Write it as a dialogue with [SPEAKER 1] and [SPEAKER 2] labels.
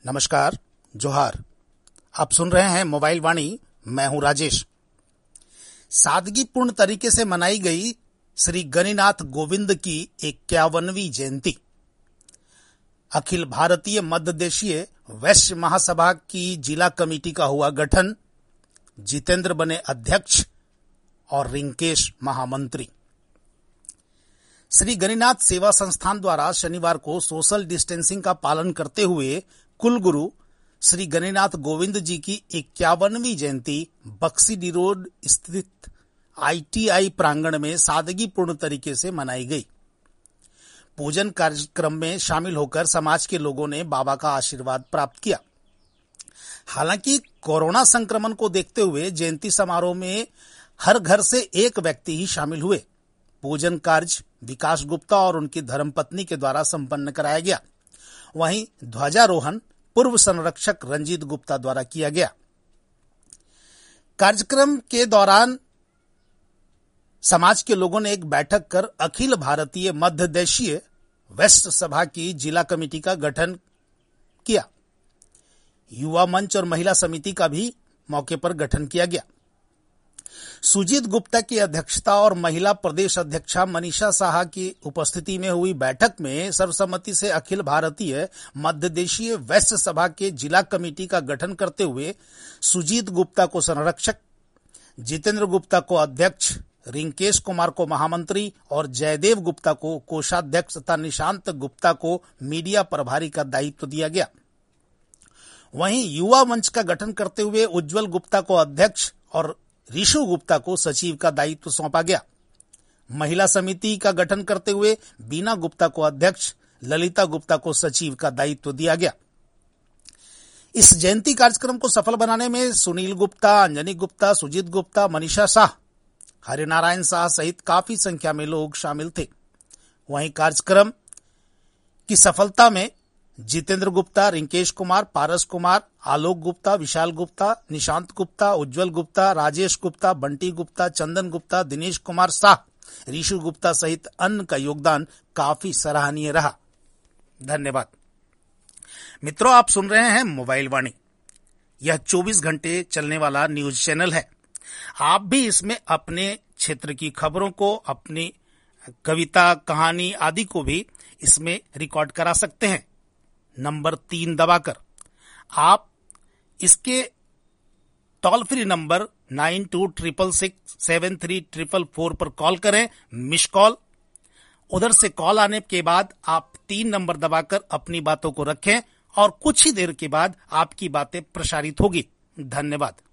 [SPEAKER 1] नमस्कार, जोहार। आप सुन रहे हैं मोबाइल वाणी। मैं हूं राजेश। सादगीपूर्ण तरीके से मनाई गई श्री गणिनाथ गोविंद की 51वीं जयंती। अखिल भारतीय मध्यदेशीय वैश्य महासभा की जिला कमेटी का हुआ गठन। जितेंद्र बने अध्यक्ष और रिंकेश महामंत्री। श्री गणिनाथ सेवा संस्थान द्वारा शनिवार को सोशल डिस्टेंसिंग का पालन करते हुए कुलगुरु श्री गणिनाथ गोविंद जी की 51वीं जयंती बक्सी रोड स्थित ITI प्रांगण में सादगीपूर्ण तरीके से मनाई गई। पूजन कार्यक्रम में शामिल होकर समाज के लोगों ने बाबा का आशीर्वाद प्राप्त किया। हालांकि कोरोना संक्रमण को देखते हुए जयंती समारोह में हर घर से एक व्यक्ति ही शामिल हुए। पूजन कार्य विकास गुप्ता और उनकी धर्मपत्नी के द्वारा संपन्न कराया गया। वहीं ध्वजारोहण पूर्व संरक्षक रंजीत गुप्ता द्वारा किया गया। कार्यक्रम के दौरान समाज के लोगों ने एक बैठक कर अखिल भारतीय मध्यदेशीय वैश्य सभा की जिला कमेटी का गठन किया। युवा मंच और महिला समिति का भी मौके पर गठन किया गया। सुजीत गुप्ता की अध्यक्षता और महिला प्रदेश अध्यक्षा मनीषा साहा की उपस्थिति में हुई बैठक में सर्वसम्मति से अखिल भारतीय मध्यदेशीय वैश्य सभा के जिला कमेटी का गठन करते हुए सुजीत गुप्ता को संरक्षक, जितेंद्र गुप्ता को अध्यक्ष, रिंकेश कुमार को महामंत्री और जयदेव गुप्ता को कोषाध्यक्ष तथा निशांत गुप्ता को मीडिया प्रभारी का दायित्व दिया गया। वहीं युवा मंच का गठन करते हुए उज्जवल गुप्ता को अध्यक्ष और ऋषु गुप्ता को सचिव का दायित्व सौंपा गया। महिला समिति का गठन करते हुए बीना गुप्ता को अध्यक्ष, ललिता गुप्ता को सचिव का दायित्व दिया गया। इस जयंती कार्यक्रम को सफल बनाने में सुनील गुप्ता, अंजनी गुप्ता, सुजीत गुप्ता, मनीषा शाह, हरिनारायण शाह सहित काफी संख्या में लोग शामिल थे। वहीं कार्यक्रम की सफलता में जितेंद्र गुप्ता, रिंकेश कुमार, पारस कुमार, आलोक गुप्ता, विशाल गुप्ता, निशांत गुप्ता, उज्जवल गुप्ता, राजेश गुप्ता, बंटी गुप्ता, चंदन गुप्ता, दिनेश कुमार शाह, ऋषु गुप्ता सहित अन्य का योगदान काफी सराहनीय रहा। धन्यवाद। मित्रों, आप सुन रहे हैं मोबाइल वाणी। यह 24 घंटे चलने वाला न्यूज चैनल है। आप भी इसमें अपने क्षेत्र की खबरों को, अपनी कविता, कहानी आदि को भी इसमें रिकॉर्ड करा सकते हैं। नंबर 3 दबाकर आप इसके टोल फ्री नंबर 9266673444 पर कॉल करें। मिस कॉल, उधर से कॉल आने के बाद आप 3 नंबर दबाकर अपनी बातों को रखें और कुछ ही देर के बाद आपकी बातें प्रसारित होगी। धन्यवाद।